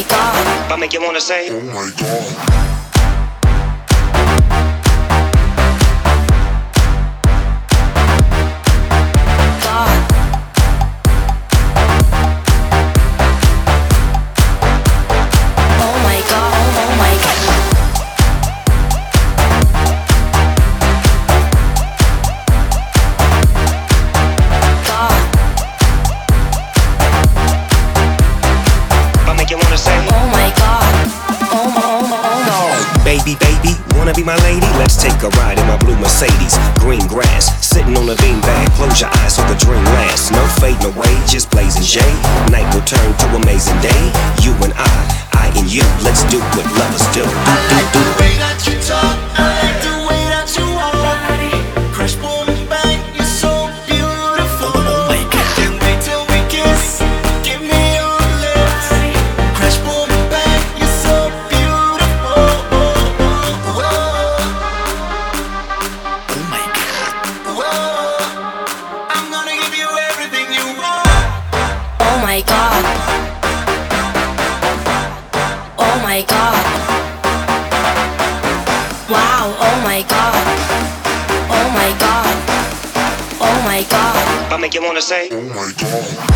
God. I make you wanna say, oh my God. Baby, baby, wanna be my lady? Let's take a ride in my blue Mercedes. Green grass, sitting on a beanbag. Close your eyes so the dream lasts. No fade, no way, just blazing J. Night will turn to amazing day. You and I and you. Let's do what lovers do. I like the way that you talk. I like the way that you walk. Crash, boom, bang, you're so beautiful. Oh my God. Can't wait till we kiss. Give me your lips. Crash, boom, bang, you're so beautiful. Oh my God. Whoa. I'm gonna give you everything you want. Oh my God. Oh my God. Wow, oh my God. Oh my God. Oh my God. I make you wanna say, Oh my God.